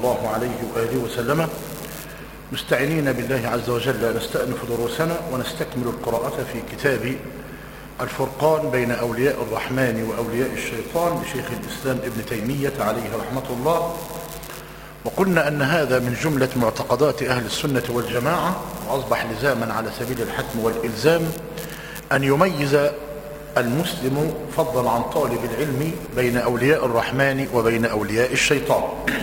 الله عليه وآله وسلم، مستعينين بالله عز وجل نستأنف دروسنا ونستكمل القراءة في كتاب الفرقان بين أولياء الرحمن وأولياء الشيطان لشيخ الإسلام ابن تيمية عليه رحمة الله. وقلنا أن هذا من جملة معتقدات أهل السنة والجماعة، وأصبح لزاما على سبيل الحتم والإلزام أن يميز المسلم فضلا عن طالب العلم بين أولياء الرحمن وبين أولياء الشيطان.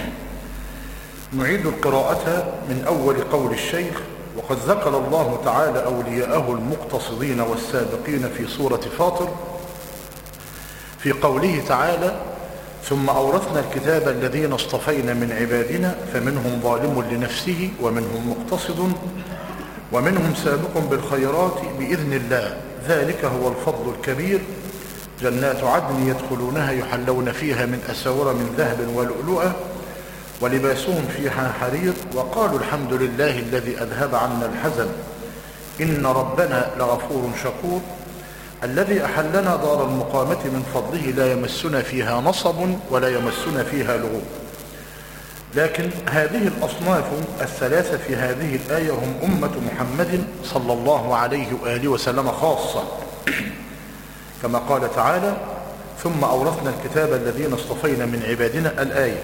نعيد القراءة من أول قول الشيخ: وقد ذكر الله تعالى أولياءه المقتصدين والسابقين في سورة فاطر في قوله تعالى: ثم أورثنا الكتاب الذين اصطفينا من عبادنا فمنهم ظالم لنفسه ومنهم مقتصد ومنهم سابق بالخيرات بإذن الله ذلك هو الفضل الكبير جنات عدن يدخلونها يحلون فيها من أساور من ذهب ولؤلؤا ولباسهم فيها حرير وقالوا الحمد لله الذي أذهب عنا الحزن إن ربنا لغفور شكور الذي أحلنا دار المقامة من فضله لا يمسنا فيها نصب ولا يمسنا فيها لغوب. لكن هذه الأصناف الثلاثة في هذه الآية هم أمة محمد صلى الله عليه وآله وسلم خاصة، كما قال تعالى: ثم أورثنا الكتاب الذين اصطفينا من عبادنا الآية.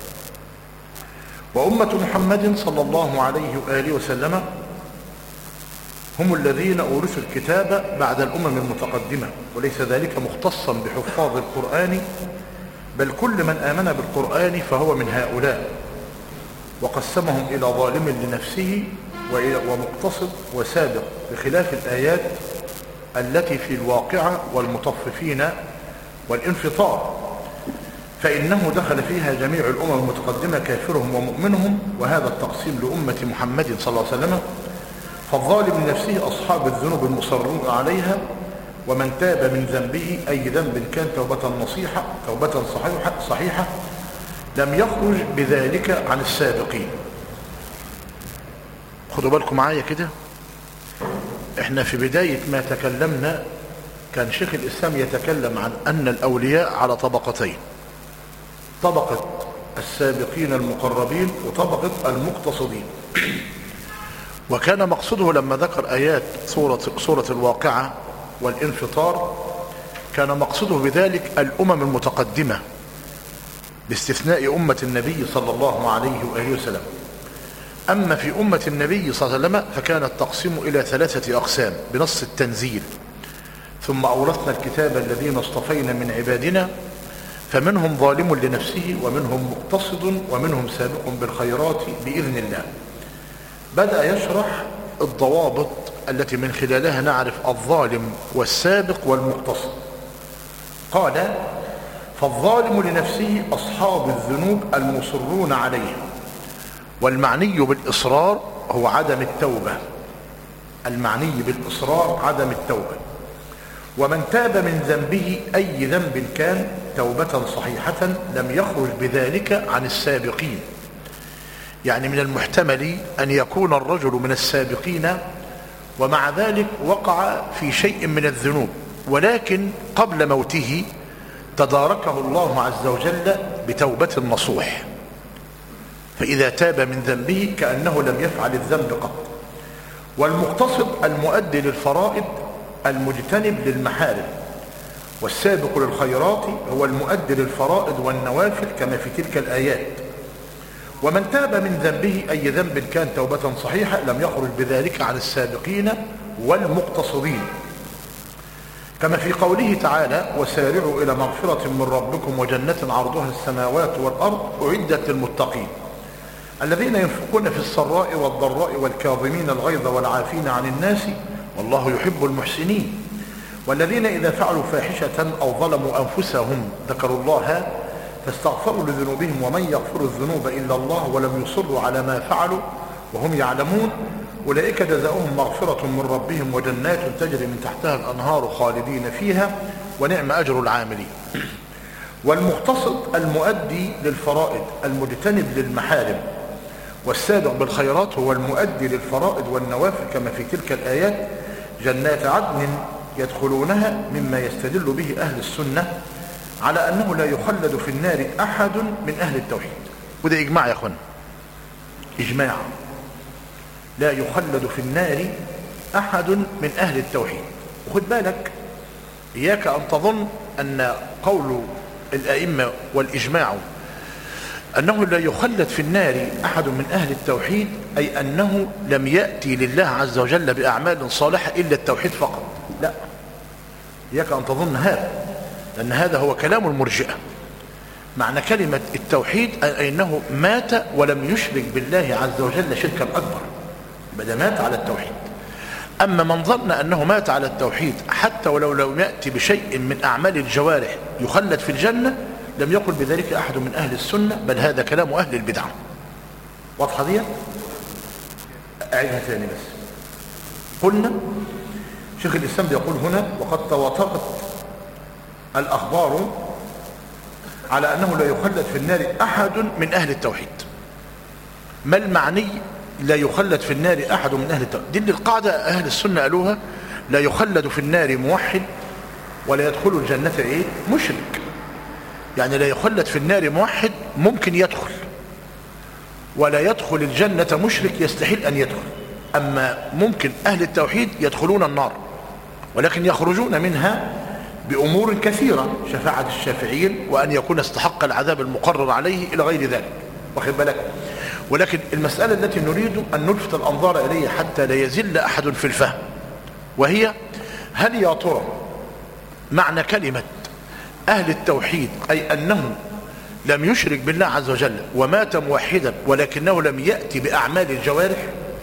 وأمة محمد صلى الله عليه وآله وسلم هم الذين أورثوا الكتاب بعد الأمم المتقدمة، وليس ذلك مختصا بحفاظ القرآن، بل كل من آمن بالقرآن فهو من هؤلاء، وقسمهم إلى ظالم لنفسه ومقتصد وسابق، بخلاف الآيات التي في الواقعة والمطففين والانفطار، فإنه دخل فيها جميع الأمم المتقدمة كافرهم ومؤمنهم، وهذا التقسيم لأمة محمد صلى الله عليه وسلم. فالظالم لنفسه أصحاب الذنوب المصرون عليها، ومن تاب من ذنبه أي ذنب كان توبة صحيحة لم يخرج بذلك عن السابقين. خدوا بالكم معايا كده، احنا في بداية ما تكلمنا كان شيخ الإسلام يتكلم عن أن الأولياء على طبقتين: طبقة السابقين المقربين وطبقة المقتصدين. وكان مقصده لما ذكر آيات سورة الواقعة والانفطار كان مقصده بذلك الأمم المتقدمة باستثناء أمة النبي صلى الله عليه وآله وسلم. أما في أمة النبي صلى الله عليه وسلم فكان التقسيم إلى 3 أقسام بنص التنزيل: ثم أورثنا الكتاب الذين اصطفينا من عبادنا فمنهم ظالم لنفسه ومنهم مقتصد ومنهم سابق بالخيرات بإذن الله. بدأ يشرح الضوابط التي من خلالها نعرف الظالم والسابق والمقتصد. قال: فالظالم لنفسه أصحاب الذنوب المصرون عليها، والمعني بالإصرار هو عدم التوبة، المعني بالإصرار عدم التوبة. ومن تاب من ذنبه أي ذنب كان توبة صحيحة لم يخرج بذلك عن السابقين. يعني من المحتمل أن يكون الرجل من السابقين ومع ذلك وقع في شيء من الذنوب، ولكن قبل موته تداركه الله عز وجل بتوبة نصوح، فإذا تاب من ذنبه كأنه لم يفعل الذنب قط. والمقتصد المؤدي للفرائض المجتنب للمحارم، والسابق للخيرات هو المؤدي للفرائض والنوافل كما في تلك الآيات. ومن تاب من ذنبه أي ذنب كان توبة صحيحة لم يخرج بذلك عن السابقين والمقتصدين، كما في قوله تعالى: وسارعوا إلى مغفرة من ربكم وجنة عرضها السماوات والأرض أعدت للمتقين الذين ينفقون في السراء والضراء والكاظمين الغيظ والعافين عن الناس والله يحب المحسنين والذين إذا فعلوا فاحشة أو ظلموا أنفسهم ذكروا الله فاستغفروا لذنوبهم ومن يغفر الذنوب إلا الله ولم يصروا على ما فعلوا وهم يعلمون أولئك جزاؤهم مغفرة من ربهم وجنات تجري من تحتها الأنهار خالدين فيها ونعم أجر العاملين. والمقتصد المؤدي للفرائض المجتنب للمحارم، والسابق بالخيرات هو المؤدي للفرائض والنوافل كما في تلك الآيات: جنات عدن يدخلونها، مما يستدل به أهل السنة على أنه لا يخلد في النار أحد من أهل التوحيد. وده إجماع يا أخوانا، إجماع لا يخلد في النار أحد من أهل التوحيد. وخد بالك إياك أن تظن أن قول الأئمة والإجماع أنه لا يخلد في النار أحد من أهل التوحيد أي أنه لم يأتي لله عز وجل بأعمال صالحة إلا التوحيد فقط، لا، إياك أن تظن هذا، لأن هذا هو كلام المرجئة. معنى كلمة التوحيد أي أنه مات ولم يشرك بالله عز وجل شركا أكبر، بدأ مات على التوحيد. أما من ظن أنه مات على التوحيد حتى ولو لم يأتي بشيء من أعمال الجوارح يخلد في الجنة، لم يقل بذلك أحد من أهل السنة، بل هذا كلام أهل البدعة. واضحة دي؟ أعيدها ثاني بس. قلنا شيخ الإسلام يقول هنا: وقد تواترت الأخبار على أنه لا يخلد في النار أحد من أهل التوحيد. ما المعني لا يخلد في النار أحد من أهل التوحيد؟ دي اللي القاعدة أهل السنة قالوها: لا يخلد في النار موحد ولا يدخل الجنة مشرك. يعني لا يخلد في النار موحد ممكن يدخل، ولا يدخل الجنة مشرك يستحيل أن يدخل. أما ممكن أهل التوحيد يدخلون النار ولكن يخرجون منها بأمور كثيرة، شفاعة الشافعين، وأن يكون استحق العذاب المقرر عليه إلى غير ذلك، واخد بالك. ولكن المسألة التي نريد أن نلفت الأنظار إليها حتى لا يزل أحد في الفهم، وهي: هل يا ترى معنى كلمة أهل التوحيد أي أنه لم يشرك بالله عز وجل ومات موحدا ولكنه لم يأتي بأعمال الجوارح؟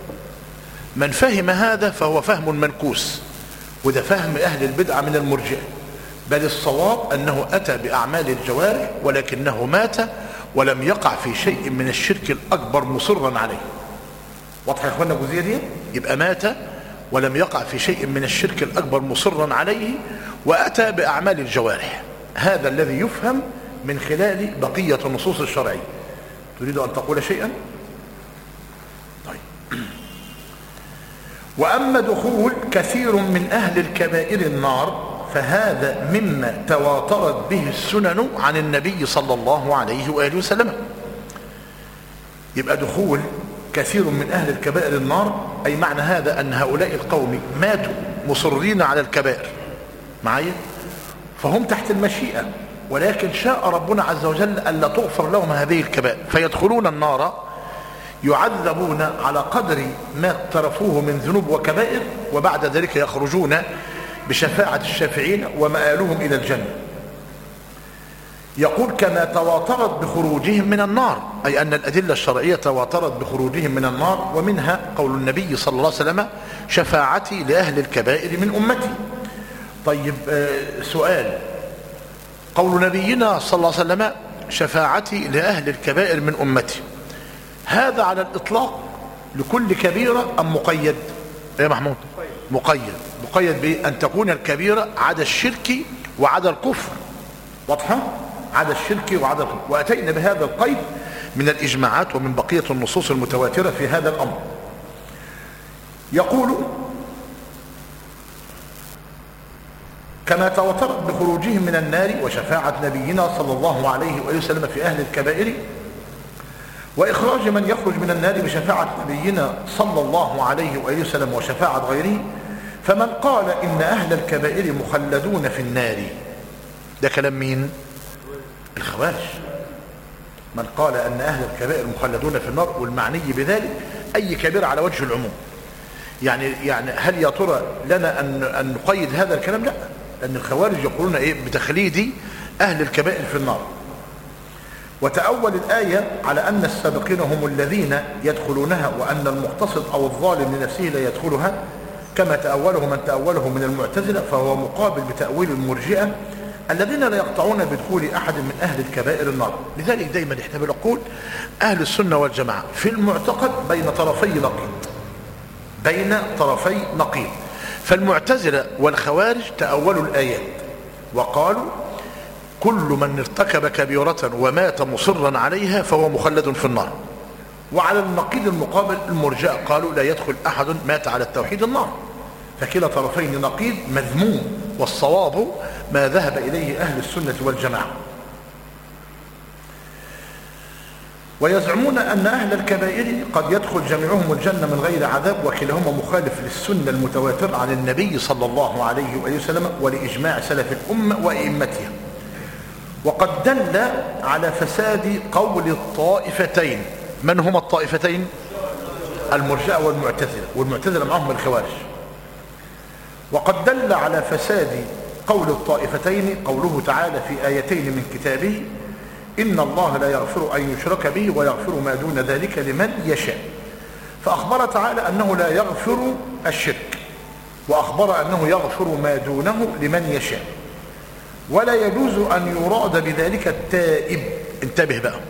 من فهم هذا فهو فهم منكوس، وده فهم أهل البدعة من المرجئة. بل الصواب أنه أتى بأعمال الجوارح ولكنه مات ولم يقع في شيء من الشرك الأكبر مصرا عليه. واضح يا اخوانا الجزئية دي؟ يبقى مات ولم يقع في شيء من الشرك الأكبر مصرا عليه وأتى بأعمال الجوارح. هذا الذي يفهم من خلال بقية النصوص الشرعية. تريد أن تقول شيئا؟ طيب. وأما دخول كثير من أهل الكبائر النار فهذا مما تواترت به السنن عن النبي صلى الله عليه وآله وسلم. يبقى دخول كثير من أهل الكبائر النار أي معنى هذا أن هؤلاء القوم ماتوا مصرين على الكبائر معايا، فهم تحت المشيئة، ولكن شاء ربنا عز وجل ألا تغفر لهم هذه الكبائر فيدخلون النار يعذبون على قدر ما اقترفوه من ذنوب وكبائر، وبعد ذلك يخرجون بشفاعة الشافعين ومآلهم إلى الجنة. يقول: كما تواترت بخروجهم من النار، أي أن الأدلة الشرعية تواترت بخروجهم من النار، ومنها قول النبي صلى الله عليه وسلم: شفاعتي لأهل الكبائر من أمتي. طيب، سؤال: قول نبينا صلى الله عليه وسلم شفاعتي لأهل الكبائر من أمتي، هذا على الإطلاق لكل كبيرة أم مقيد يا محمود؟ مقيد بأن تكون الكبيرة عدا الشرك وعدا الكفر. واضحة؟ عدا الشرك وعدا الكفر. وأتينا بهذا القيد من الإجماعات ومن بقية النصوص المتواترة في هذا الأمر. يقول: كما تواترت بخروجهم من النار وشفاعة نبينا صلى الله عليه وآله وسلم في أهل الكبائر، وإخراج من يخرج من النار بشفاعة نبينا صلى الله عليه وآله وسلم وشفاعة غيره، فمن قال إن أهل الكبائر مخلدون في النار، ده كلام مين؟ الخوارج. من قال أن أهل الكبائر مخلدون في النار، والمعني بذلك أي كبير على وجه العموم. يعني هل يا ترى لنا أن نقيد هذا الكلام؟ لا، لأن الخوارج يقولون بتخليد أهل الكبائر في النار. وتأول الآية على أن السابقين هم الذين يدخلونها، وأن المقتصد أو الظالم لنفسه لا يدخلها، كما تأوله من تأوله من المعتزلة، فهو مقابل بتأويل المرجئة الذين لا يقطعون بدخول أحد من أهل الكبائر النار. لذلك دايما احنا بنقول أهل السنة والجماعة في المعتقد بين طرفي نقيض. فالمعتزلة والخوارج تأولوا الآيات وقالوا: كل من ارتكب كبيرة ومات مصرا عليها فهو مخلد في النار. وعلى النقيض المقابل المرجئة قالوا: لا يدخل أحد مات على التوحيد النار. فكلا طرفين نقيض مذموم، والصواب ما ذهب إليه أهل السنة والجماعة. ويزعمون أن أهل الكبائر قد يدخل جميعهم الجنة من غير عذاب، وكلاهما مخالف للسنة المتواترة عن النبي صلى الله عليه وسلم ولإجماع سلف الأمة وأئمتها. وقد دل على فساد قول الطائفتين. من هما الطائفتين؟ المرجئة والمعتزلة، والمعتزلة معهم الخوارج. وقد دل على فساد قول الطائفتين قوله تعالى في آيتين من كتابه: إن الله لا يغفر أن يشرك به ويغفر ما دون ذلك لمن يشاء. فأخبر تعالى أنه لا يغفر الشرك، وأخبر أنه يغفر ما دونه لمن يشاء، ولا يجوز أن يراد بذلك التائب. انتبه بقى،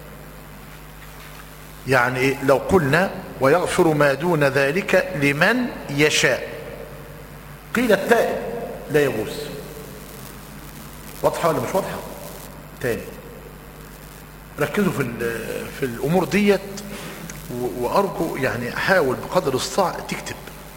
يعني لو قلنا ويغفر ما دون ذلك لمن يشاء، قيل التائب لا يجوز. واضحة ولا مش واضحة؟ تاني ركزوا في الأمور ديت، وأرجو يعني حاول بقدر الاستطاعة تكتب.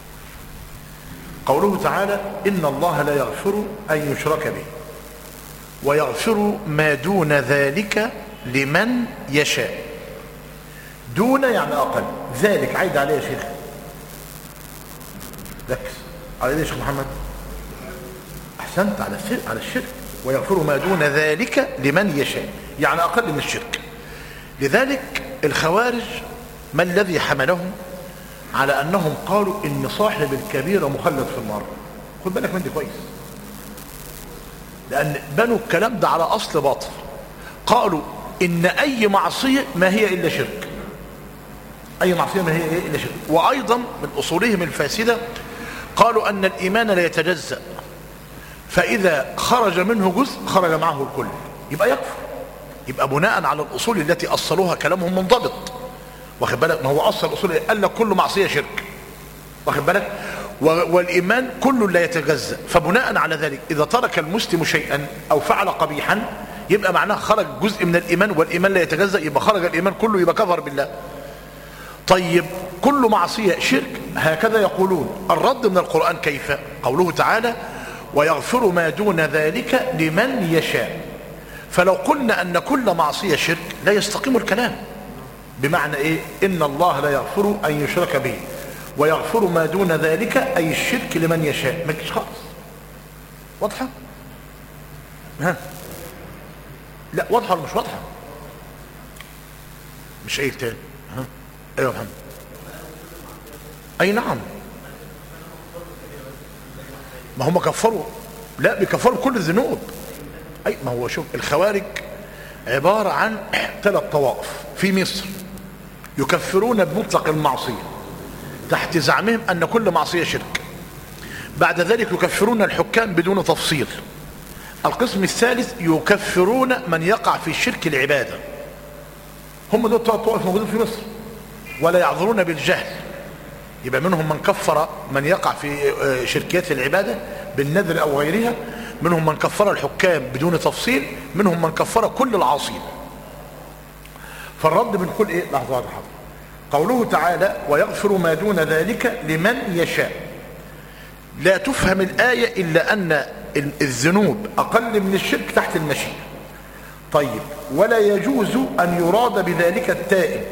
قوله تعالى: إن الله لا يغفر أن يشرك به ويغفر ما دون ذلك لمن يشاء. دون يعني أقل، ذلك عايد عليه يا شيخ، ركز على يا شيخ محمد، أحسنت، على الشرك. ويغفر ما دون ذلك لمن يشاء يعني أقل من الشرك. لذلك الخوارج ما الذي حملهم على أنهم قالوا إن صاحب الكبيرة مخلد في النار؟ خد بالك من دي كويس، لأن بنوا الكلام ده على أصل باطل. قالوا إن أي معصية ما هي إلا شرك، أي معصية ما هي إلا شرك. وأيضا من أصولهم الفاسدة قالوا أن الإيمان لا يتجزأ، فإذا خرج منه جزء خرج معه الكل، يبقى يكفر. يبقى بناء على الأصول التي أصلوها كلامهم منضبط، واخد بالك؟ ما هو أصل الأصول قال لك كل معصية شرك، واخد بالك؟ والإيمان كله لا يتجزأ. فبناء على ذلك إذا ترك المسلم شيئا أو فعل قبيحا يبقى معناه خرج جزء من الإيمان، والإيمان لا يتجزأ، يبقى خرج الإيمان كله، يبقى كفر بالله. طيب كل معصية شرك، هكذا يقولون. الرد من القرآن كيف؟ قوله تعالى: ويغفر ما دون ذلك لمن يشاء. فلو قلنا أن كل معصية شرك لا يستقيم الكلام. بمعنى إيه؟ إن الله لا يغفر أن يشرك به ويغفر ما دون ذلك أي الشرك لمن يشاء، ما تجيش خالص. واضحة؟ ها؟ لا واضحة ولا مش واضحة؟ مش أي تاني. ها؟ أيوة محمد. أي نعم، ما هم كفروا، لا بيكفروا كل الذنوب. أي ما هو شوف، الخوارج عبارة عن 3 طوائف في مصر يكفرون بمطلق المعصية تحت زعمهم أن كل معصية شرك. بعد ذلك يكفرون الحكام بدون تفصيل. القسم الثالث يكفرون من يقع في الشرك العبادة. هم دول 3 طوائف موجودين في مصر ولا يعذرون بالجهل. يبقى منهم من كفر من يقع في شركيات العبادة بالنذر أو غيرها، منهم من كفر الحكام بدون تفصيل، منهم من كفر كل العاصين. فالرد بنقول ايه؟ لحظة واحدة. قوله تعالى: ويغفر ما دون ذلك لمن يشاء، لا تفهم الآية إلا أن الذنوب أقل من الشرك تحت المشيئة. طيب ولا يجوز أن يراد بذلك التائب،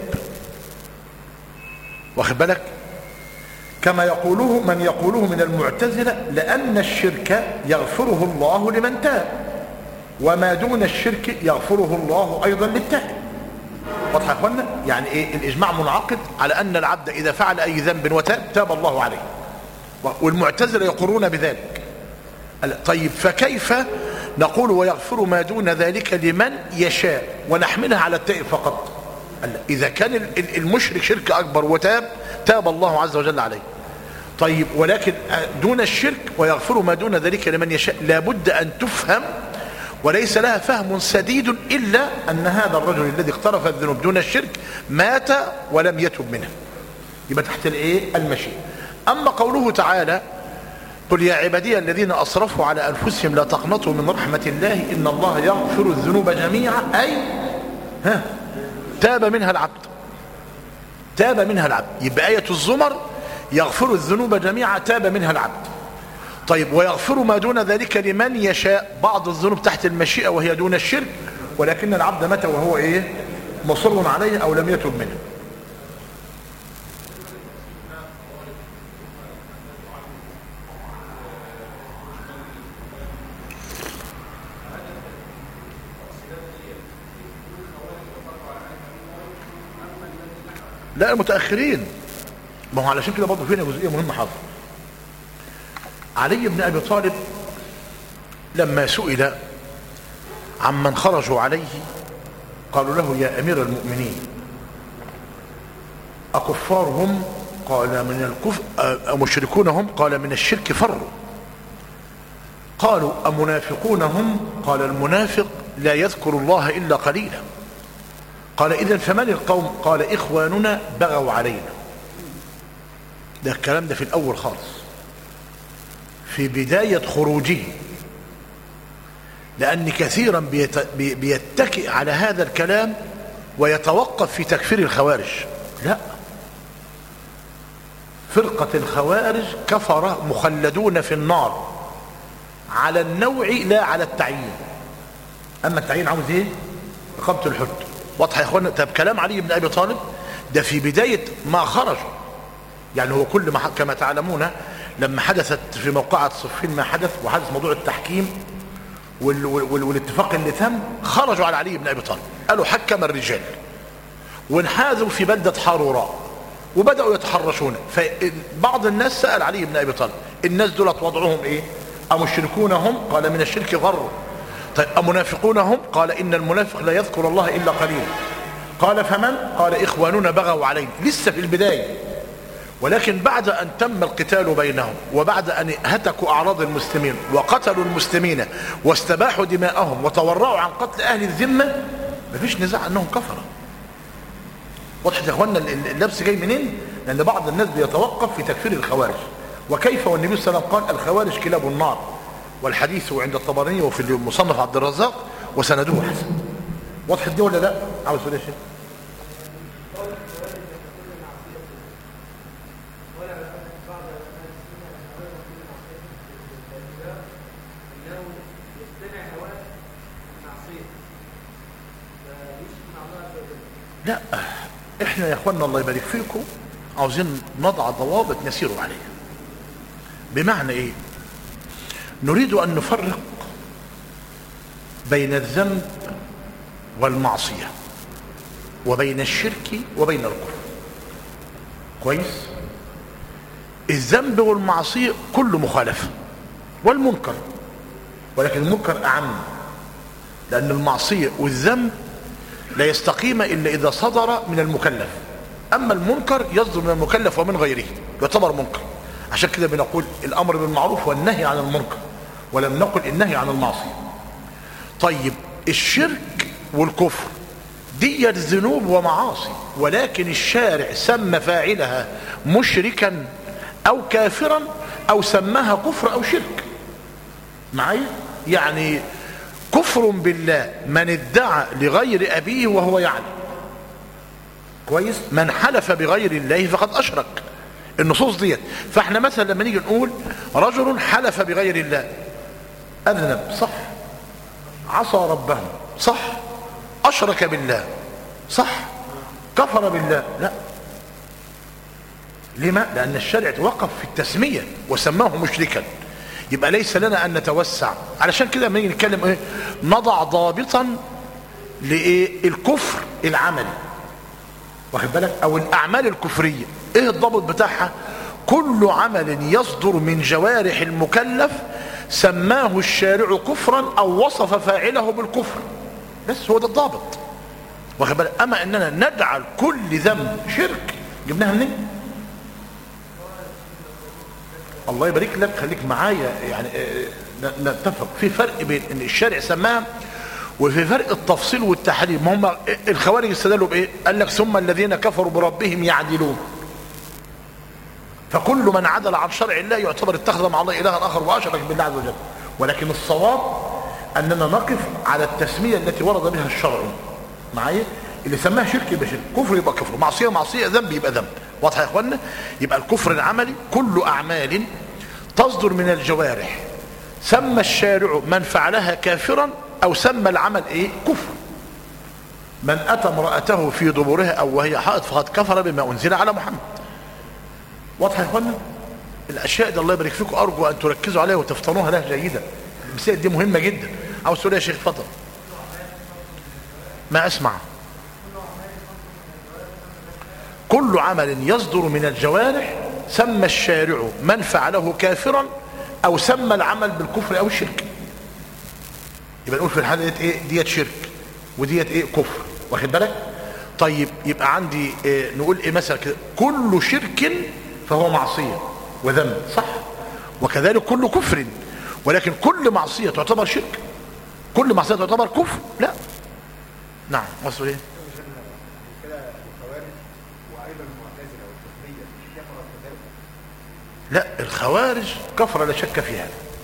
واخد بالك؟ كما يقوله من يقوله من المعتزلة، لأن الشرك يغفره الله لمن تاب، وما دون الشرك يغفره الله أيضا للتائب. واضح يا اخوانا؟ يعني ايه؟ الإجماع منعقد على أن العبد إذا فعل أي ذنب وتاب تاب الله عليه، والمعتزلة يقرون بذلك. طيب فكيف نقول ويغفر ما دون ذلك لمن يشاء ونحملها على التائب فقط؟ إذا كان المشرك شرك أكبر وتاب تاب الله عز وجل عليه. طيب ولكن دون الشرك ويغفر ما دون ذلك لمن يشاء، لابد أن تفهم، وليس لها فهم سديد إلا أن هذا الرجل الذي اقترف الذنوب دون الشرك مات ولم يتب منها، يبقى تحت الايه؟ المشيئة. أما قوله تعالى: قل يا عبادي الذين أسرفوا على أنفسهم لا تقنطوا من رحمة الله إن الله يغفر الذنوب جميعا، أي تاب منها العبد، تاب منها العبد. يبقى آية الزمر يغفر الذنوب جميعا تاب منها العبد. طيب ويغفر ما دون ذلك لمن يشاء، بعض الذنوب تحت المشيئة وهي دون الشرك، ولكن العبد مات وهو ايه؟ مصر عليه أو لم يتب منه. لا المتأخرين، ما هو علشان كده برضه فينا جزئية مهمة حاضر. علي بن أبي طالب لما سئل عمن خرجوا عليه قالوا له يا أمير المؤمنين أكفارهم؟ قال من الكفر. أمشركون هم؟ قال من الشرك فروا. قالوا أمنافقون هم؟ قال المنافق لا يذكر الله إلا قليلا. قال إذن فمن القوم؟ قال إخواننا بغوا علينا. ده الكلام ده في الأول خالص في بداية خروجه، لأن كثيرا بيتكئ على هذا الكلام ويتوقف في تكفير الخوارج. لا، فرقة الخوارج كفرة مخلدون في النار على النوع لا على التعيين. أما التعيين عاوز إيه؟ إقامة الحد. واضحة يا إخوانا؟ طب كلام علي بن أبي طالب ده في بداية ما خرجوا، يعني هو كل ما كما تعلمون لما حدثت في موقعة صفين ما حدث وحدث موضوع التحكيم والاتفاق اللي تم، خرجوا على علي بن أبي طالب قالوا حكم الرجال وانحازوا في بلدة حاروراء وبدأوا يتحرشون. فبعض الناس سأل علي بن أبي طالب الناس دولت وضعهم إيه؟ أمشركون هم؟ قال من الشرك غروا. طيب أمنافقون هم؟ قال إن المنافق لا يذكر الله إلا قليلا. قال فمن؟ قال إخواننا بغوا علينا. لسه في البداية، ولكن بعد أن تم القتال بينهم وبعد أن هتكوا أعراض المسلمين وقتلوا المسلمين واستباحوا دماءهم وتورعوا عن قتل أهل الذمة، مفيش نزاع أنهم كفروا. واضح يا أخوانا اللبس جاي منين؟ لأن بعض الناس بيتوقف في تكفير الخوارج. وكيف والنبي صلى الله عليه وسلم قال الخوارج كلاب النار، والحديث عند الطبراني وفي المصنف عبد الرزاق وسنده حسن. واضح دي ولا لا؟ عاوز تقول ايه؟ لا، احنا يا اخوانا الله يبارك فيكم عاوزين نضع ضوابط نسير عليها. بمعنى ايه؟ نريد ان نفرق بين الذنب والمعصية وبين الشرك وبين الكفر. كويس؟ الذنب والمعصية كل مخالفة والمنكر، ولكن المنكر اعم، لان المعصية والذنب لا يستقيم إلا إذا صدر من المكلف. أما المنكر يصدر من المكلف ومن غيره يعتبر منكر. عشان كده بنقول الأمر بالمعروف والنهي عن المنكر، ولم نقل النهي عن المعصية. طيب الشرك والكفر دي ذنوب ومعاصي، ولكن الشارع سمى فاعلها مشركا أو كافرا أو سماها كفر أو شرك. معايا؟ يعني كفر بالله من ادعى لغير أبيه وهو يعلم. كويس؟ من حلف بغير الله فقد أشرك. النصوص ديت. فاحنا مثلا لما نيجي نقول رجل حلف بغير الله، أذنب، صح، عصى ربه، صح، أشرك بالله، صح، كفر بالله، لا. لما؟ لأن الشرع توقف في التسمية وسماه مشركا. يبقى ليس لنا أن نتوسع. علشان كده لما نيجي نتكلم ايه؟ نضع ضابطا لإيه؟ الكفر العملي، واخد بالك؟ أو الأعمال الكفرية. ايه الضابط بتاعها؟ كل عمل يصدر من جوارح المكلف سماه الشارع كفرا أو وصف فاعله بالكفر، بس هو ده الضابط، واخد بالك؟ أما أننا نجعل كل ذنب شرك، جبناها منين؟ الله يبارك لك، خليك معايا. يعني نتفق في فرق بين ان الشارع سماها وفي فرق التفصيل والتحريم. هم الخوارج استدلوا بايه؟ قال لك ثم الذين كفروا بربهم يعدلون. فكل من عدل عن شرع الله يعتبر اتخذ مع الله الها اخر واشرك بالله عز وجل. ولكن الصواب اننا نقف على التسميه التي ورد بها الشرع. معايا؟ اللي سماها شرك يبقى شرك، كفر يبقى كفر، معصيه معصيه، ذنب يبقى ذنب. واضح يا اخوانا؟ يبقى الكفر العملي كل اعمال تصدر من الجوارح سمى الشارع من فعلها كافرا او سمى العمل ايه؟ كفر. من أتى امرأته في دبرها أو وهي حائض فقد كفر بما أنزل على محمد. واضح يا إخوانا؟ الأشياء دي الله يبارك فيكم أرجو أن تركزوا عليها وتفطنوها لها جيدا. المسائل دي مهمة جدا. عاوز تقول يا شيخ اتفضل. ما أسمع. كل عمل يصدر من الجوارح سمى الشارع من فعله كافرا أو سمى العمل بالكفر أو الشرك. يبقى نقول في الحالة ديت إيه؟ ديت شرك وديت إيه؟ كفر. واخد بالك؟ طيب يبقى عندي إيه نقول إيه مثلا كده؟ كل شرك فهو معصية وذنب، صح؟ وكذلك كل كفر، ولكن كل معصية تعتبر شرك؟ كل معصية تعتبر كفر؟ لا. نعم. مصر إيه؟ لا، الخوارج كفر لا شك فيها.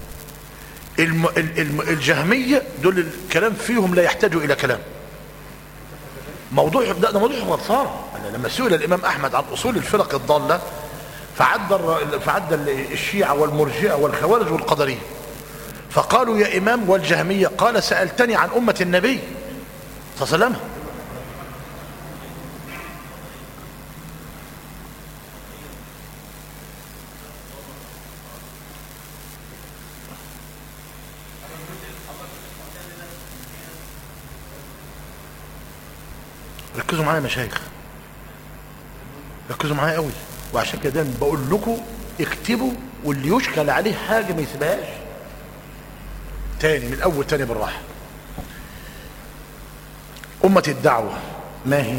الجهمية دول الكلام فيهم لا يحتاج إلى كلام. ده موضوع غلطان. لما سئل الإمام أحمد عن أصول الفرق الضالة فعد الشيعة والمرجئة والخوارج والقدرية، فقالوا يا إمام والجهمية، قال سألتني عن أمة النبي صلى الله عليه وسلم. ركزوا معايا يا مشايخ، ركزوا معايا قوي. وعشان كده بقول لكم اكتبوا، واللي يشكل عليه حاجه ما يسيبهاش. تاني من الاول، تاني بالراحه. امه الدعوه ما هي؟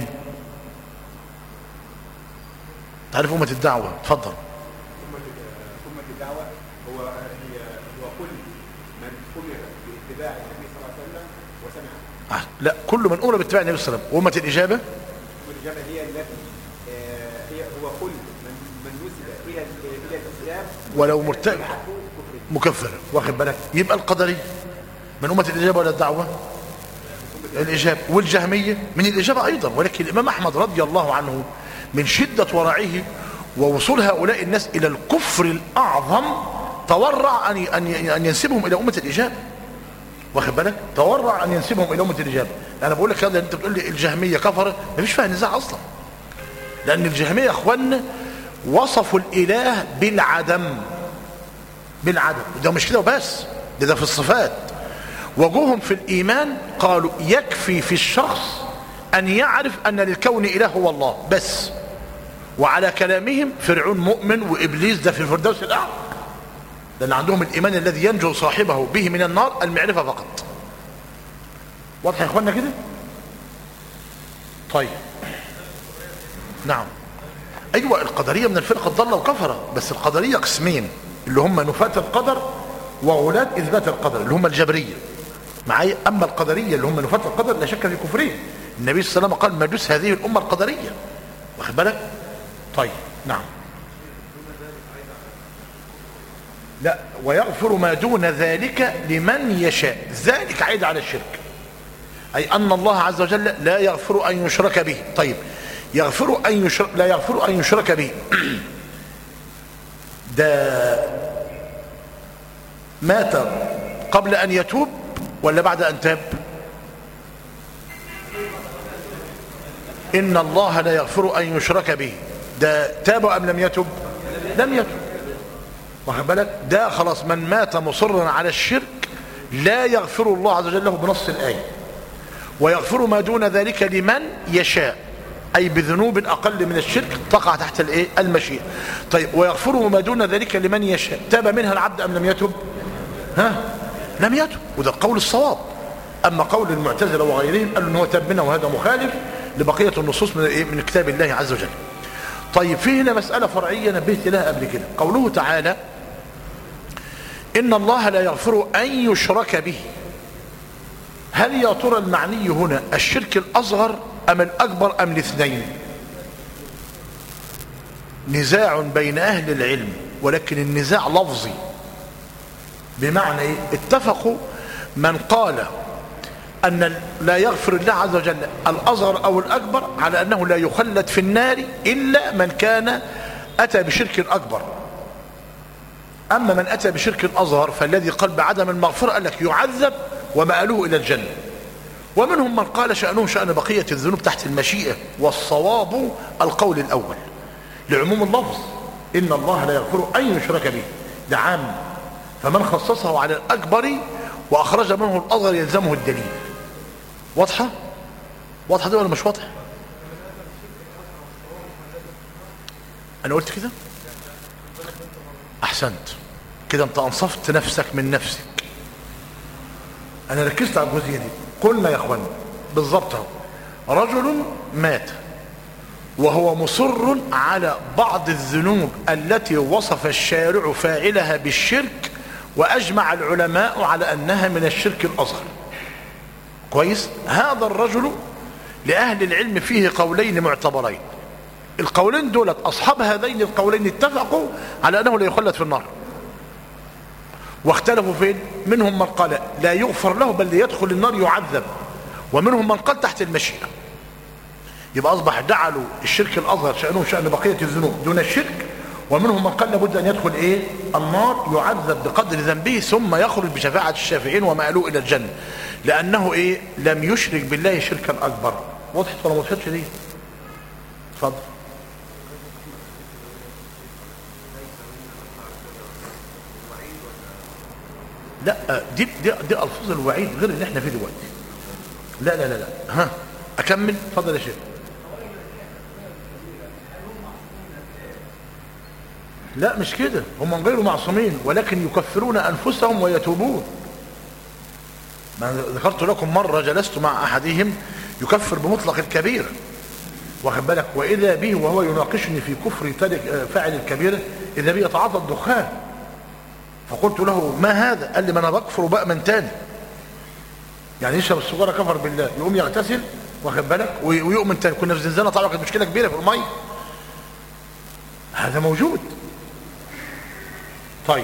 تعرف امه الدعوه؟ اتفضل. امه الدعوه هو كل من امر باتباع النبي صلى الله عليه وسلم وسمع. لا، كل من امر باتباع النبي صلى الله عليه وسلم. وامه الاجابه هي التي هو كل من نسب الى الاسلام ولو مرتد مكفر. واخد بالك؟ يبقى القدري من امه الاجابه ولا الدعوه؟ الاجابه. والجهميه من الاجابه ايضا. ولكن الامام احمد رضي الله عنه من شده ورعه ووصول هؤلاء الناس الى الكفر الاعظم تورع ان ينسبهم الى امه الاجابه. واخد بالك؟ تورع ان ينسبهم الى امه الاجابه. انا بقول لك هذا، انت بتقول لي الجهميه كفرت، مفيش فيها نزاع اصلا. لان الجهميه يا اخوانا وصفوا الاله بالعدم. ده مش كده وبس، ده في الصفات. وجوهم في الايمان قالوا يكفي في الشخص ان يعرف ان للكون اله هو الله بس. وعلى كلامهم فرعون مؤمن وابليس ده في الفردوس الاعلى، لان عندهم الايمان الذي ينجو صاحبه به من النار المعرفه فقط. واضح يا اخوانا كده؟ طيب نعم. ايوه، القدريه من الفرقه الضاله وكفره، بس القدريه قسمين، اللي هم نفاة القدر وولاة اثبات القدر اللي هم الجبريه معايا. اما القدريه اللي هم نفاة القدر لا شك في كفرهم. النبي صلى الله عليه وسلم قال مجوس هذه الامه القدريه. واخد بالك؟ طيب نعم. لا، ويغفر ما دون ذلك لمن يشاء. ذلك عيد على الشرك، اي ان الله عز وجل لا يغفر ان يشرك به. طيب لا يغفر ان يشرك به. ده مات قبل ان يتوب ولا بعد ان تاب؟ ان الله لا يغفر ان يشرك به. ده تاب ام لم يتب؟ لم يتب. واخد بالك؟ ده خلاص من مات مصرا على الشرك لا يغفر الله عز وجل له بنص الآية. ويغفر ما دون ذلك لمن يشاء، أي بذنوب أقل من الشرك تقع تحت الإيه؟ المشيئة. طيب ويغفر ما دون ذلك لمن يشاء. تاب منها العبد أم لم يتب؟ لم يتب، وده القول الصواب. أما قول المعتزلة وغيرهم قالوا أنه تاب منها، وهذا مخالف لبقية النصوص من كتاب الله عز وجل. طيب في هنا مسألة فرعية نبهت لها قبل كده. قوله تعالى إن الله لا يغفر أن يشرك به. هل يا ترى المعني هنا الشرك الأصغر أم الأكبر أم الاثنين؟ نزاع بين أهل العلم، ولكن النزاع لفظي. بمعنى إيه؟ اتفقوا من قال أن لا يغفر الله عز وجل الأصغر أو الأكبر على أنه لا يخلد في النار إلا من كان أتى بشرك أكبر. أما من أتى بشرك أصغر فالذي قال بعدم المغفرة قال لك يعذب ومآله إلى الجنة. ومنهم من قال شأنه شأن بقية الذنوب تحت المشيئة، والصواب القول الأول لعموم اللفظ إن الله لا يغفر أن يشرك به، ده عام، فمن خصصه على الأكبر وأخرج منه الأصغر يلزمه الدليل. واضحة؟ واضحة دي ولا مش واضحة؟ أنا قلت كده؟ أحسنت كده، أنت أنصفت نفسك من نفسك. أنا ركزت على الجزئية دي. قلنا يا أخوان بالضبط رجل مات وهو مصر على بعض الذنوب التي وصف الشارع فاعلها بالشرك، وأجمع العلماء على أنها من الشرك الأصغر. كويس؟ هذا الرجل لأهل العلم فيه قولين معتبرين. القولين دولت أصحاب هذين القولين اتفقوا على أنه لا يخلد في النار، واختلفوا فين؟ منهم من قال لا يغفر له بل يدخل النار يعذب، ومنهم من قال تحت المشيئة. يبقى أصبح جعلوا الشرك الأصغر شأنه شأن بقية الذنوب دون الشرك، ومنهم من قال لابد أن يدخل النار يعذب بقدر ذنبه ثم يخرج بشفاعة الشافعين ومآلوه إلى الجنة، لأنه لم يشرك بالله شركا أكبر. وضحت ولا ما وضحتش دي؟ اتفضل. لا دي ألفاظ الوعيد غير اللي احنا فيه دلوقتي. لا لا لا لا، ها أكمل. اتفضل يا شيخ. لا مش كده، هم غير معصومين ولكن يكفرون أنفسهم ويتوبون. ما ذكرت لكم مرة جلست مع أحدهم يكفر بمطلق الكبير، واخد بالك، وإذا به وهو يناقشني في كفر فاعل الكبيرة إذا به يتعاطى الدخان، فقلت له ما هذا؟ قال لي ما أنا بكفر بقى من تاني، يعني يشرب السجارة كفر بالله، يقوم يغتسل واخد بالك ويؤمن تاني. كنا في زنزانة طبعا كانت مشكلة كبيرة في المية، هذا موجود. طيب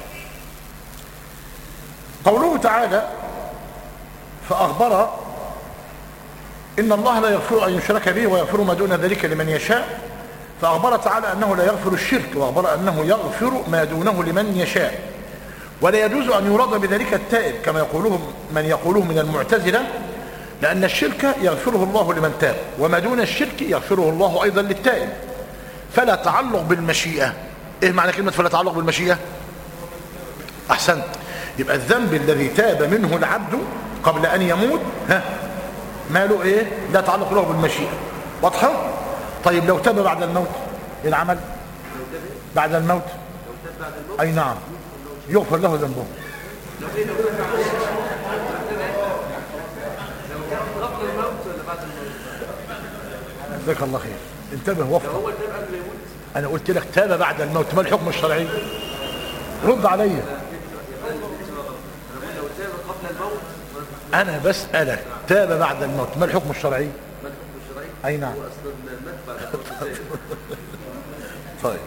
قوله تعالى فأخبر إن الله لا يغفر أن يشرك به ويغفر ما دون ذلك لمن يشاء، فأخبر تعالى أنه لا يغفر الشرك، وأخبر أنه يغفر ما دونه لمن يشاء، ولا يجوز أن يراد بذلك التائب كما يقوله من المعتزلة، لأن الشرك يغفره الله لمن تاب، وما دون الشرك يغفره الله أيضا للتائب، فلا تعلق بالمشيئة. إيه معنى كلمة فلا تعلق بالمشيئة؟ أحسنت. يبقى الذنب الذي تاب منه العبد قبل أن يموت ماله لا تعلق له بالمشيئة. واضحة؟ طيب لو تاب بعد الموت العمل بعد الموت أي نعم يغفر له ذنبه. جزاك الله خير، انتبه وفق. أنا قلت لك تاب بعد الموت، ما الحكم الشرعي؟ رد علي. أنا بسألك تاب بعد الموت ما الحكم الشرعي؟ أي نعم. طيب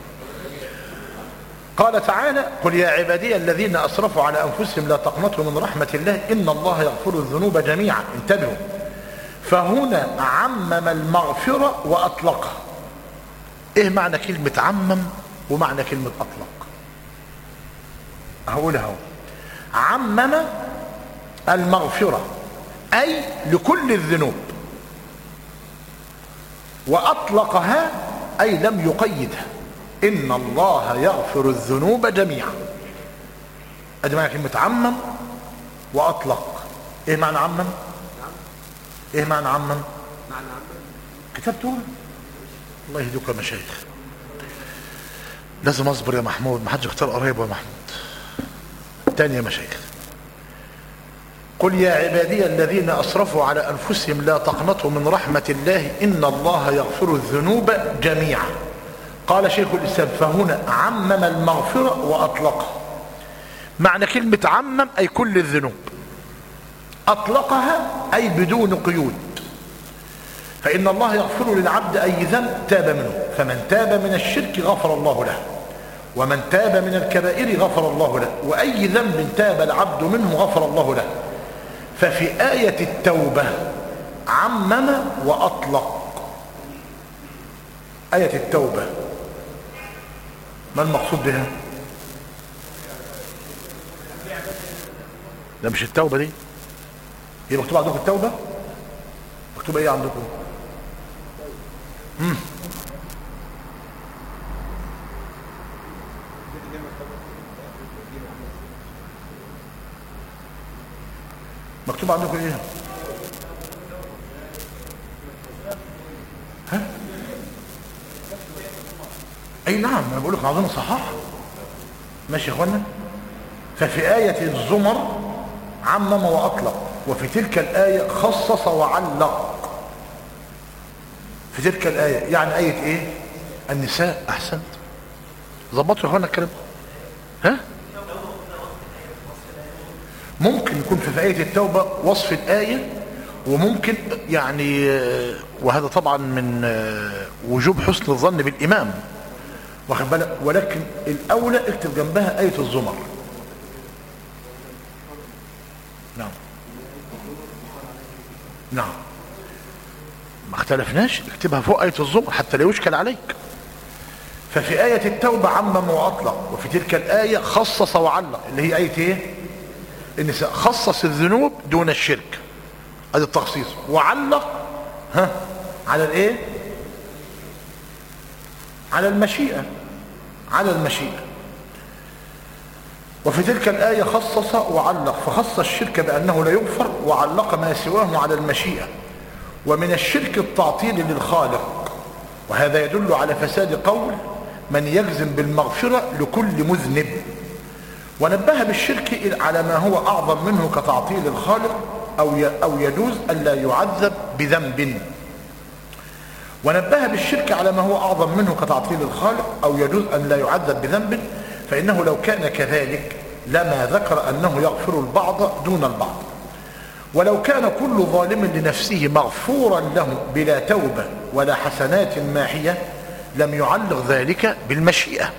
قال تعالى قل يا عبادي الذين أسرفوا على أنفسهم لا تقنطوا من رحمة الله إن الله يغفر الذنوب جميعا. انتبهوا، فهنا عمم المغفرة وأطلقها. إيه معنى كلمة عمم ومعنى كلمة أطلق؟ هقولها هو. عمم المغفرة أي لكل الذنوب، وأطلقها أي لم يقيدها، إن الله يغفر الذنوب جميعا. أدي معنى كلمة عمم وأطلق. إيه معنى عمم؟ إيه معنى عمم؟ كتبته؟ الله يهديك يا مشايخ، لازم أصبر يا محمود، ما حدش يختار قريب يا محمود. تاني يا مشايخ، قل يا عبادي الذين أسرفوا على أنفسهم لا تقنطوا من رحمة الله إن الله يغفر الذنوب جميعا. قال شيخ الإسلام فهنا عمم المغفرة وأطلقها. معنى كلمة عمم أي كل الذنوب، أطلقها أي بدون قيود، فإن الله يغفر للعبد أي ذنب تاب منه، فمن تاب من الشرك غفر الله له، ومن تاب من الكبائر غفر الله له، وأي ذنب تاب العبد منه غفر الله له. ففي آية التوبة عمم وأطلق. آية التوبة ما المقصود بها؟ ده مش التوبة دي، هي مكتوب عندكم التوبة؟ مكتوب ايه عندكم؟ مكتوب عندكم ايه؟ ها؟ اي نعم، انا بقول لك عاوزين صحاح. ماشي يا اخوانا. ففي آية الزمر عمم وأطلق، وفي تلك الآية خصص وعلق. في تلك الآية يعني آية ايه؟ النساء. احسنت، ظبطوا يا اخوانا الكلام. ها؟ ممكن يكون في آية التوبة وصف الآية، وممكن يعني، وهذا طبعا من وجوب حسن الظن بالإمام، واخد بالك، ولكن الأولى اكتب جنبها آية الزمر. نعم نعم، ما اختلفناش، اكتبها فوق آية الزمر حتى لا يشكل عليك. ففي آية التوبة عمم وأطلق، وفي تلك الآية خصص وعلق، اللي هي آية ايه؟ النساء. خصص الذنوب دون الشرك، ادي التخصيص، وعلق على الايه؟ على المشيئة، على المشيئة. وفي تلك الآية خصص وعلق، فخص الشرك بأنه لا يغفر، وعلق ما سواه على المشيئة. ومن الشرك التعطيل للخالق، وهذا يدل على فساد قول من يجزم بالمغفرة لكل مذنب. ونبه بالشرك على ما هو أعظم منه كتعطيل الخالق، أو يجوز ألا يعذب بذنب. ونبه بالشرك على ما هو أعظم منه كتعطيل الخالق، أو يجوز أن لا يعذب بذنب، فإنه لو كان كذلك لما ذكر أنه يغفر البعض دون البعض. ولو كان كل ظالم لنفسه مغفورا له بلا توبة ولا حسنات ماحية لم يعلق ذلك بالمشيئة.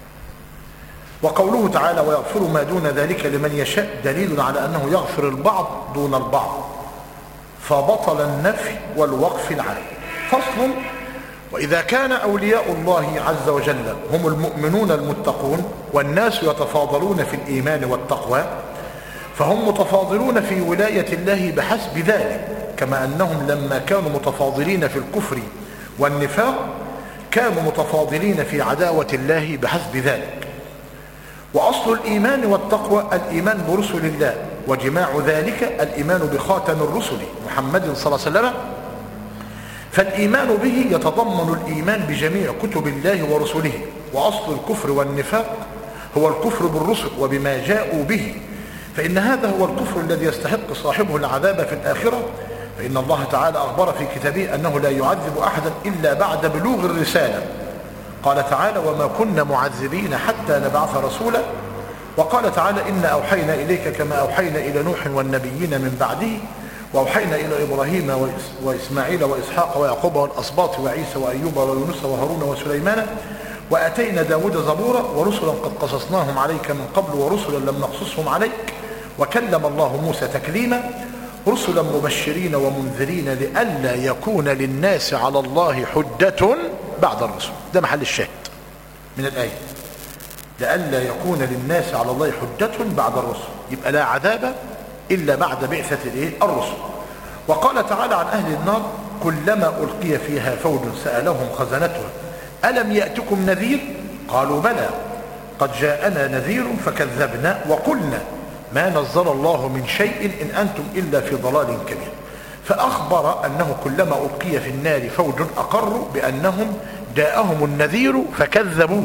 وقوله تعالى ويغفر ما دون ذلك لمن يشاء دليل على أنه يغفر البعض دون البعض، فبطل النفي والوقف العام. فصل: وإذا كان أولياء الله عز وجل هم المؤمنون المتقون، والناس يتفاضلون في الإيمان والتقوى، فهم متفاضلون في ولاية الله بحسب ذلك، كما أنهم لما كانوا متفاضلين في الكفر والنفاق كانوا متفاضلين في عداوة الله بحسب ذلك. وأصل الإيمان والتقوى الإيمان برسل الله، وجماع ذلك الإيمان بخاتم الرسل محمد صلى الله عليه وسلم. فالإيمان به يتضمن الإيمان بجميع كتب الله ورسله. وأصل الكفر والنفاق هو الكفر بالرسل وبما جاءوا به، فإن هذا هو الكفر الذي يستحق صاحبه العذاب في الآخرة. فإن الله تعالى أخبر في كتابه أنه لا يعذب أحدا إلا بعد بلوغ الرسالة. قال تعالى وما كنا معذبين حتى نبعث رسولا. وقال تعالى إنا أوحينا إليك كما أوحينا إلى نوح والنبيين من بعده، وأوحينا إلى إبراهيم وإسماعيل وإسحاق ويعقوب والأسباط وعيسى وأيوب ويونس وهارون وسليمان، وآتينا داود زبورا، ورسلا قد قصصناهم عليك من قبل ورسلا لم نقصصهم عليك، وكلم الله موسى تكليما، رسلا مبشرين ومنذرين لئلا يكون للناس على الله حجة بعد الرسل. ده محل الشاهد من الآية، لئلا يكون للناس على الله حجة بعد الرسل، يبقى لا عذاب إلا بعد بعثة الرسل. وقال تعالى عن أهل النار كلما ألقي فيها فوج سألهم خزنتها ألم يأتكم نذير؟ قالوا بلى قد جاءنا نذير فكذبنا وقلنا ما نزل الله من شيء إن أنتم إلا في ضلال كبير. فأخبر أنه كلما ألقي في النار فوج أقروا بأنهم جاءهم النذير فكذبوا،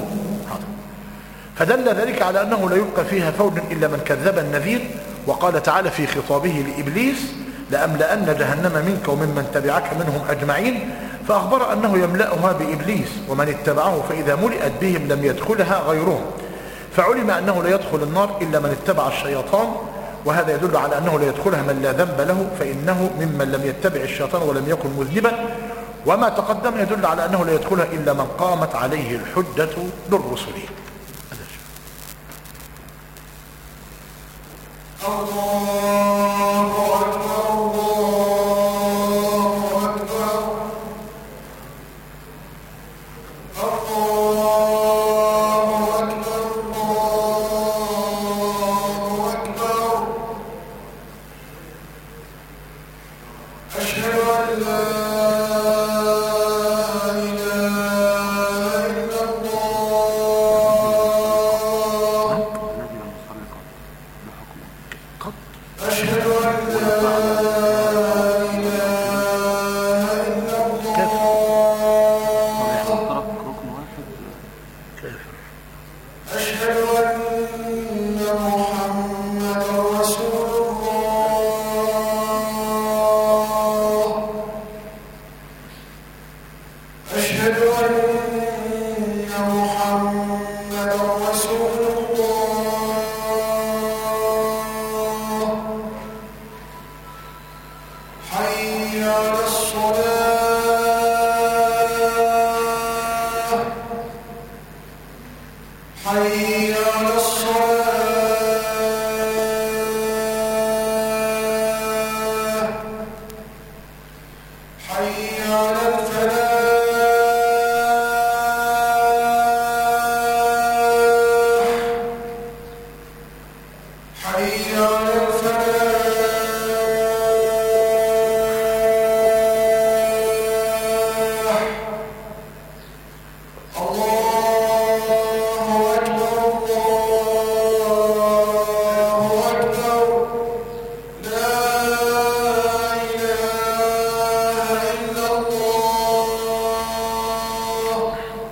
فدل ذلك على أنه لا يلقى فيها فوج إلا من كذب النذير. وقال تعالى في خطابه لإبليس لأملأن جهنم منك وممن تبعك منهم أجمعين، فأخبر أنه يملأها بإبليس ومن اتبعه، فإذا ملئت بهم لم يدخلها غيرهم، فعلم أنه لا يدخل النار إلا من اتبع الشيطان، وهذا يدل على أنه لا يدخلها من لا ذنب له، فإنه ممن لم يتبع الشيطان ولم يكن مذنبا. وما تقدم يدل على أنه لا يدخلها إلا من قامت عليه الحجة بالرسل. الله أكبر الله أكبر الله أكبر الله أكبر. أشهد أن لا حي على الصلاة حي على الفلاح حي على الفلاح الله أكبر الله أكبر لا إله إلا الله.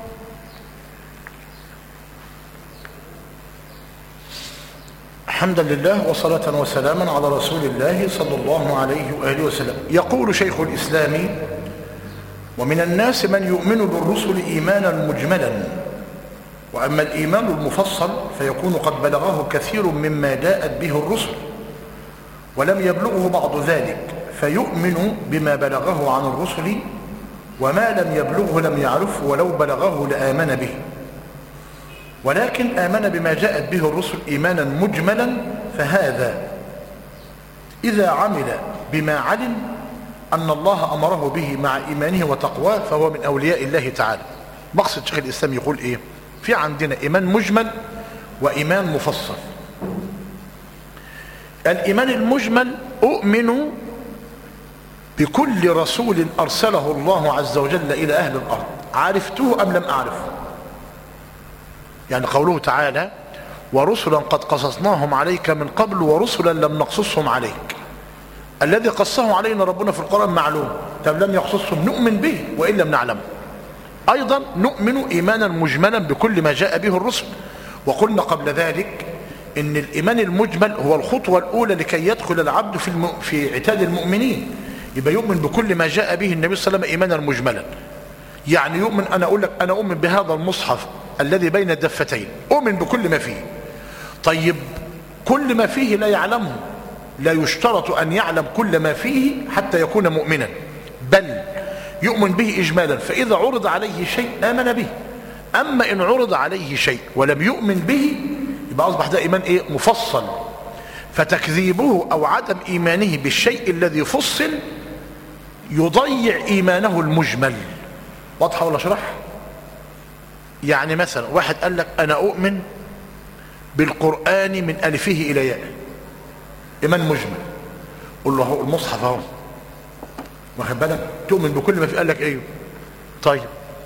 حمدا لله وصلاة وسلاما على رسول الله صلى الله عليه وآله وسلم. يقول شيخ الإسلام: ومن الناس من يؤمن بالرسل إيمانا مجملا، وأما الإيمان المفصل فيكون قد بلغه كثير مما جاءت به الرسل ولم يبلغه بعض ذلك، فيؤمن بما بلغه عن الرسل، وما لم يبلغه لم يعرفه ولو بلغه لآمن به. ولكن آمن بما جاءت به الرسل إيمانا مجملا، فهذا إذا عمل بما علم أن الله أمره به مع إيمانه وتقواه فهو من أولياء الله تعالى. مقصد شيخ الإسلام يقول إيه؟ في عندنا إيمان مجمل وإيمان مفصل. الإيمان المجمل: أؤمن بكل رسول أرسله الله عز وجل إلى أهل الأرض، عرفته أم لم أعرفه. يعني قوله تعالى: ورسلا قد قصصناهم عليك من قبل ورسلا لم نقصصهم عليك. الذي قصه علينا ربنا في القرآن معلوم، طب لم يقصصهم نؤمن به وإن لم نعلم. أيضا نؤمن إيمانا مجملا بكل ما جاء به الرسل. وقلنا قبل ذلك إن الإيمان المجمل هو الخطوة الأولى لكي يدخل العبد في عتاد المؤمنين. يبقى يؤمن بكل ما جاء به النبي صلى الله عليه وسلم إيمانا مجملا. يعني يؤمن، أنا أقول لك أنا أؤمن بهذا المصحف الذي بين الدفتين، أؤمن بكل ما فيه. طيب كل ما فيه لا يعلمه، لا يشترط أن يعلم كل ما فيه حتى يكون مؤمنا، بل يؤمن به إجمالا، فإذا عرض عليه شيء آمن به. أما إن عرض عليه شيء ولم يؤمن به يبقى أصبح ده إيمان إيه؟ مفصل. فتكذيبه أو عدم إيمانه بالشيء الذي فصل يضيع إيمانه المجمل. واضحة ولا شرح؟ يعني مثلا واحد قال لك أنا أؤمن بالقرآن من ألفه إلى ياء، إيمان مجمل. قل له المصحف اهو، واخد بالك؟ تؤمن بكل ما فيه؟ قال لك ايوه. طيب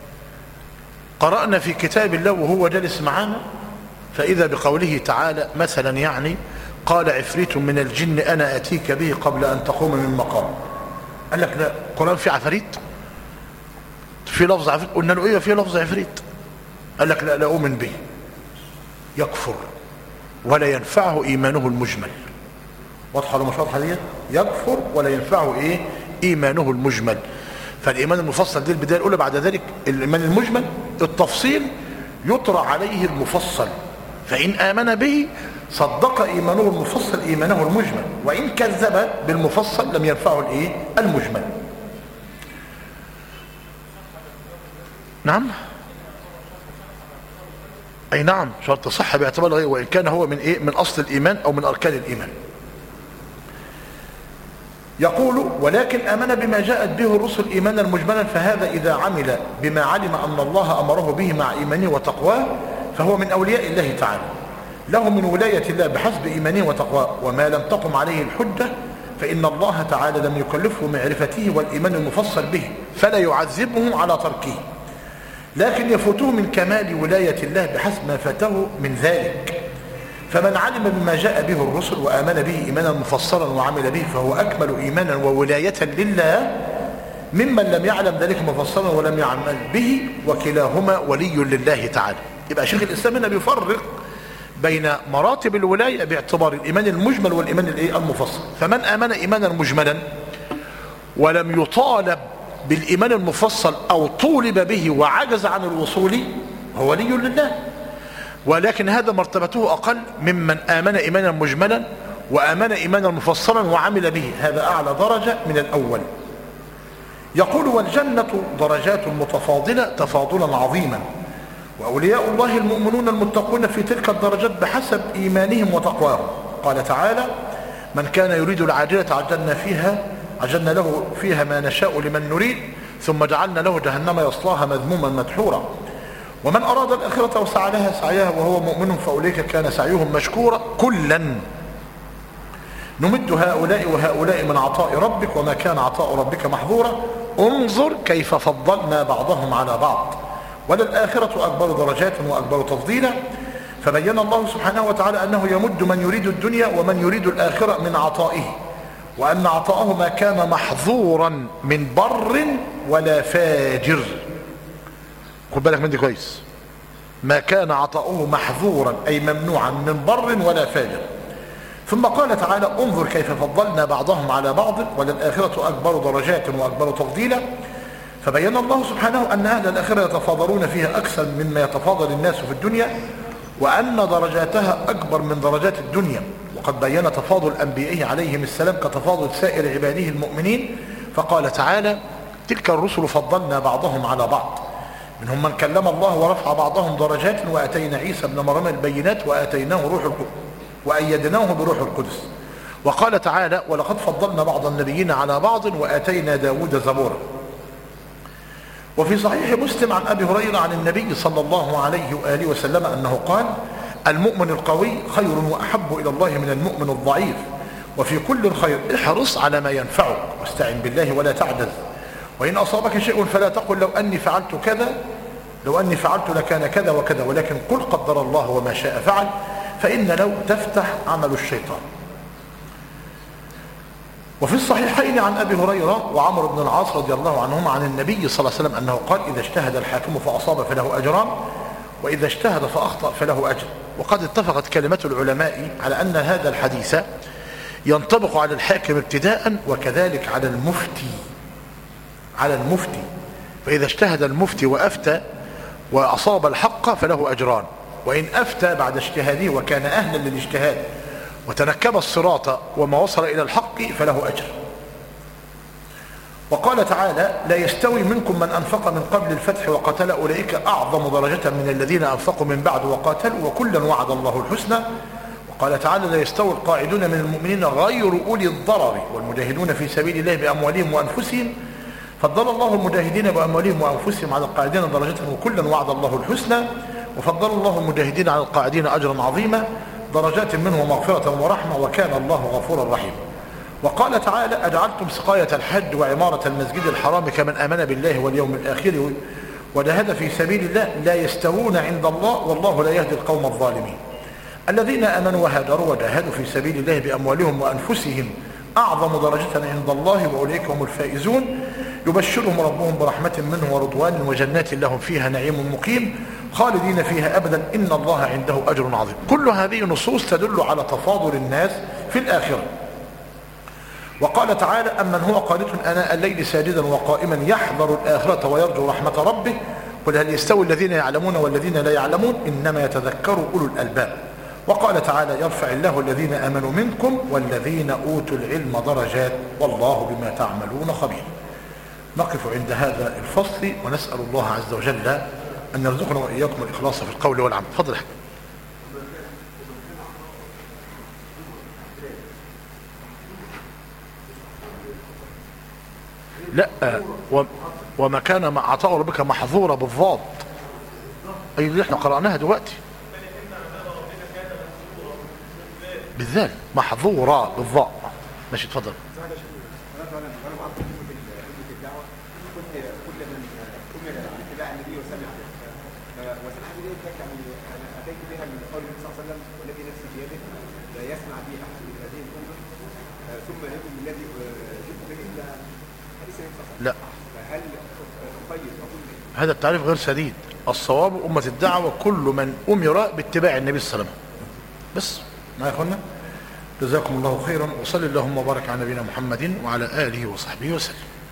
قرأنا في كتاب الله وهو جالس معانا فإذا بقوله تعالى مثلا، يعني قال عفريت من الجن أنا أتيك به قبل أن تقوم من مقام. قال لك لا، القرآن فيه عفريت؟ في لفظ عفريت؟ قلنا له ايوه في لفظ عفريت. قال لك لا أؤمن به. يكفر ولا ينفعه إيمانه المجمل. واضحة ولا مش واضحة ديت؟ يكفر ولا ينفعه ايه؟ إيمانه المجمل. فالإيمان المفصل دي البداية الأولى. بعد ذلك الإيمان المجمل التفصيل يطرح عليه المفصل، فإن آمن به صدق إيمانه المفصل إيمانه المجمل، وإن كذب بالمفصل لم ينفعه الايه؟ المجمل. نعم، أي نعم، شرط صحة باعتبار غير، وإن كان هو من إيه؟ من أصل الإيمان أو من أركان الإيمان. يقول: ولكن آمن بما جاءت به الرسل إيمانا مجملا، فهذا إذا عمل بما علم أن الله أمره به مع إيمانه وتقواه فهو من أولياء الله تعالى، له من ولاية الله بحسب إيمانه وتقواه. وما لم تقم عليه الحجة فإن الله تعالى لم يكلفه معرفته والإيمان المفصل به، فلا يعذبه على تركه، لكن يفوته من كمال ولاية الله بحسب ما فاته من ذلك. فمن علم بما جاء به الرسل وآمن به إيمانا مفصلا وعمل به فهو أكمل إيمانا وولاية لله ممن لم يعلم ذلك مفصلا ولم يعمل به، وكلاهما ولي لله تعالى. يبقى شيخ الإسلام هنا بيفرق بين مراتب الولاية باعتبار الإيمان المجمل والإيمان المفصل. فمن آمن إيمانا مجملا ولم يطالب بالإيمان المفصل أو طولب به وعجز عن الوصول هو ولي لله، ولكن هذا مرتبته أقل ممن آمن إيمانا مجملا وآمن إيمانا مفصلا وعمل به، هذا أعلى درجة من الأول. يقول: والجنة درجات متفاضلة تفاضلا عظيما، وأولياء الله المؤمنون المتقون في تلك الدرجات بحسب إيمانهم وتقواهم. قال تعالى: من كان يريد العاجلة عجلنا له فيها ما نشاء لمن نريد ثم جعلنا له جهنم يصلاها مذموما مدحورا. ومن أراد الآخرة وسعى لها سعيها وهو مؤمن فأولئك كان سعيهم مشكورا كلا نمد هؤلاء وهؤلاء من عطاء ربك وما كان عطاء ربك محظورا انظر كيف فضلنا بعضهم على بعض وللآخرة أكبر درجات وأكبر تفضيلا. فبين الله سبحانه وتعالى أنه يمد من يريد الدنيا ومن يريد الآخرة من عطائه، وأن عطاءه ما كان محظورا من بر ولا فاجر. خد بالك من دي كويس، ما كان عطاؤه محظورا أي ممنوعا من بر ولا فاجر. ثم قال تعالى: انظر كيف فضلنا بعضهم على بعض وللآخرة أكبر درجات وأكبر تفضيلا. فبين الله سبحانه أن أهل الآخرة يتفاضلون فيها أكثر مما يتفاضل الناس في الدنيا، وأن درجاتها أكبر من درجات الدنيا. وقد بين تفاضل أنبيائه عليهم السلام كتفاضل سائر عباده المؤمنين، فقال تعالى: تلك الرسل فضلنا بعضهم على بعض، منهم من كلم الله ورفع بعضهم درجات وآتينا عيسى ابن مريم البينات وأيدناه بروح القدس. وقال تعالى: ولقد فضلنا بعض النبيين على بعض وآتينا داود زبورا. وفي صحيح مسلم عن أبي هريرة عن النبي صلى الله عليه وآله وسلم أنه قال: المؤمن القوي خير وأحب إلى الله من المؤمن الضعيف، وفي كل خير احرص على ما ينفعك واستعن بالله ولا تعجز، وإن أصابك شيء فلا تقل لو أني فعلت كذا، لو أني فعلت لكان كذا وكذا، ولكن قل قدر الله وما شاء فعل، فإن لو تفتح عمل الشيطان. وفي الصحيحين عن أبي هريرة وعمر بن العاص رضي الله عنهما عن النبي صلى الله عليه وسلم أنه قال: إذا اجتهد الحاكم فأصاب فله أجران، وإذا اجتهد فأخطأ فله أجر. وقد اتفقت كلمة العلماء على أن هذا الحديث ينطبق على الحاكم ابتداء وكذلك على المفتي. فإذا اجتهد المفتي وأفتى وأصاب الحق فله أجران، وإن أفتى بعد اجتهاده وكان أهلا للاجتهاد وتنكب الصراط وما وصل إلى الحق فله أجر. وقال تعالى: لا يستوي منكم من أنفق من قبل الفتح وقتل أولئك أعظم درجة من الذين أنفقوا من بعد وقاتلوا وكلا وعد الله الحسنى. وقال تعالى: لا يستوي القاعدون من المؤمنين غير أولي الضرر والمجاهدون في سبيل الله بأموالهم وأنفسهم. فضل الله المجاهدين بأموالهم وأنفسهم على القاعدين درجة وكلا وعد الله الحسنى. وفضل الله المجاهدين على القاعدين أجرا عظيما درجات منه ومغفرة ورحمة وكان الله غفورا رحيما. وقال تعالى: أجعلتم سقاية الحج وعمارة المسجد الحرام كمن آمن بالله واليوم الآخر وجاهد في سبيل الله لا يستوون عند الله والله لا يهدي القوم الظالمين. الذين آمنوا وهاجروا وجاهدوا في سبيل الله بأموالهم وأنفسهم أعظم درجة عند الله وأولئك هم الفائزون. يبشرهم ربهم برحمة منه ورضوان وجنات لهم فيها نعيم مقيم خالدين فيها أبدا إن الله عنده أجر عظيم. كل هذه نصوص تدل على تفاضل الناس في الآخرة. وقال تعالى: أمن هو قانت آناء الليل ساجدا وقائما يحذر الآخرة ويرجو رحمة ربه قل هل يستوي الذين يعلمون والذين لا يعلمون إنما يتذكر أولو الألباب. وقال تعالى: يرفع الله الذين آمنوا منكم والذين أوتوا العلم درجات والله بما تعملون خبير. نقف عند هذا الفصل ونسأل الله عز وجل أن يرزقنا وإياكم الإخلاص في القول والعمل. تفضل. لا، وما كان مع عطاء ربك محظورة بالضاد، أي اللي احنا قرأناها دلوقتي بالذات محظورة بالضاء. ماشي اتفضل. لا، هذا التعريف غير سديد. الصواب أمة الدعوة كل من أمر باتباع النبي صلى الله عليه وسلم. بس ما يا اخوانا، جزاكم الله خيرا، وصلى اللهم وبارك على نبينا محمد وعلى آله وصحبه وسلم.